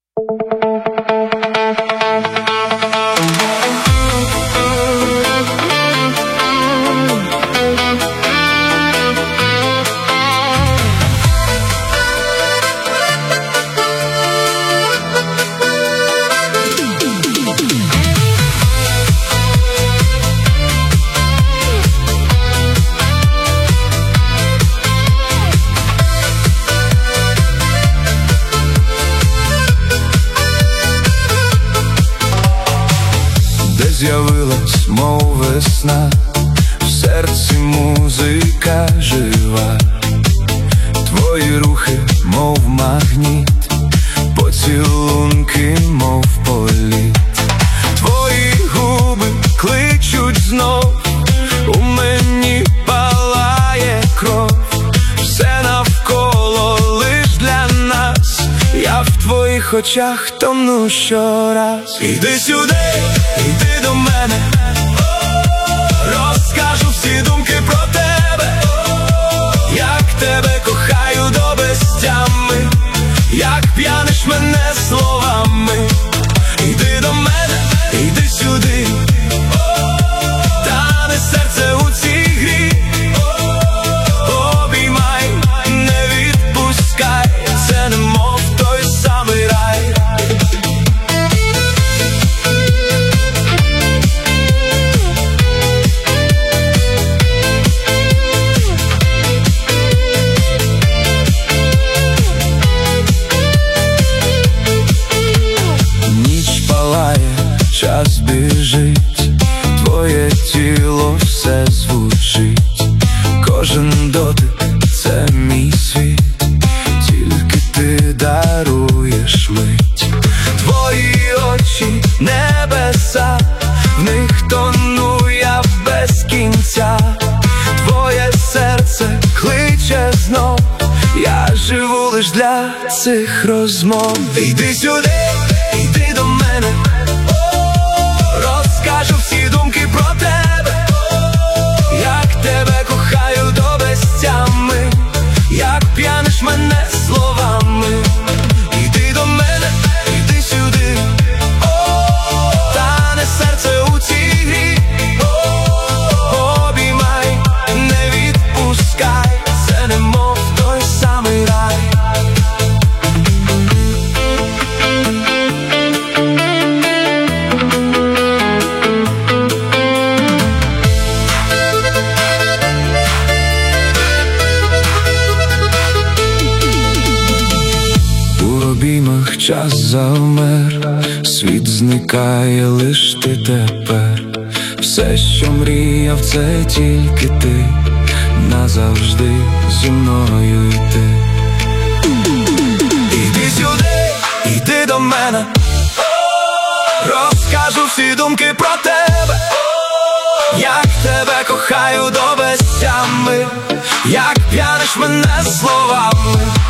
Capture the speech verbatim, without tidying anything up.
З'явилась, мов весна, в серці музика жива. Твої рухи, мов магніт, поцілунки, мов політ. Твої губи кличуть знов, у мені палає кров. Все навколо лиш для нас, я в твоїх очах тону щораз. Іди сюди, іди до мене, розкажу всі думки про тебе, як тебе кохаю до безтями, як п'яниш мене словами. Іди до мене, іди сюди, тане серце у цій грі, обіймай, не відпускай, це немов той самий рай. Час біжить, твоє тіло все звучить, кожен дотик – це мій світ, тільки ти даруєш мить. Твої очі – небеса, в них тону я без кінця. Твоє серце кличе знов, я живу лиш для цих розмов. Іди сюди, іди до мене, розкажу всі думки про тебе, як тебе кохаю до безтями, як п'яниш мене словами. Іди до мене, іди сюди, тане серце у цій грі, обіймай, не відпускай, це немов той самий рай. Час завмер, світ зникає, лиш ти тепер. Все, що мріяв, це тільки ти, назавжди зі мною йти. Іди сюди, іди до мене, розкажу всі думки про тебе, як тебе кохаю до безтями, як п'яниш мене словами.